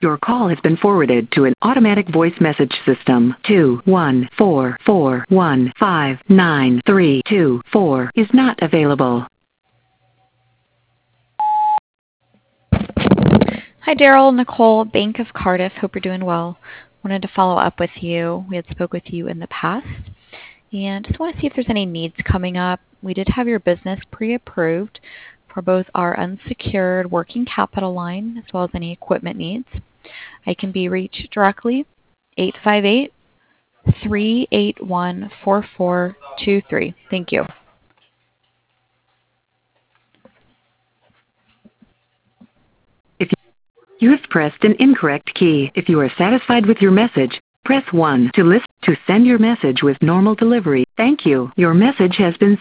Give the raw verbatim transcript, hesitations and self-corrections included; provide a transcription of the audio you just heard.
Your call has been forwarded to an automatic voice message system. two one four four one five nine three two four is not available. Hi, Daryl, Nicole, Bank of Cardiff. Hope you're doing well. Wanted to follow up with you. We had spoke with you in the past, and just want to see if there's any needs coming up. We did have your business pre-approved for both our unsecured working capital line as well as any equipment needs. I can be reached directly, eight five eight, three eight one, four four two three. Thank you. If you have pressed an incorrect key, if you are satisfied with your message, press one to list to send your message with normal delivery. Thank you. Your message has been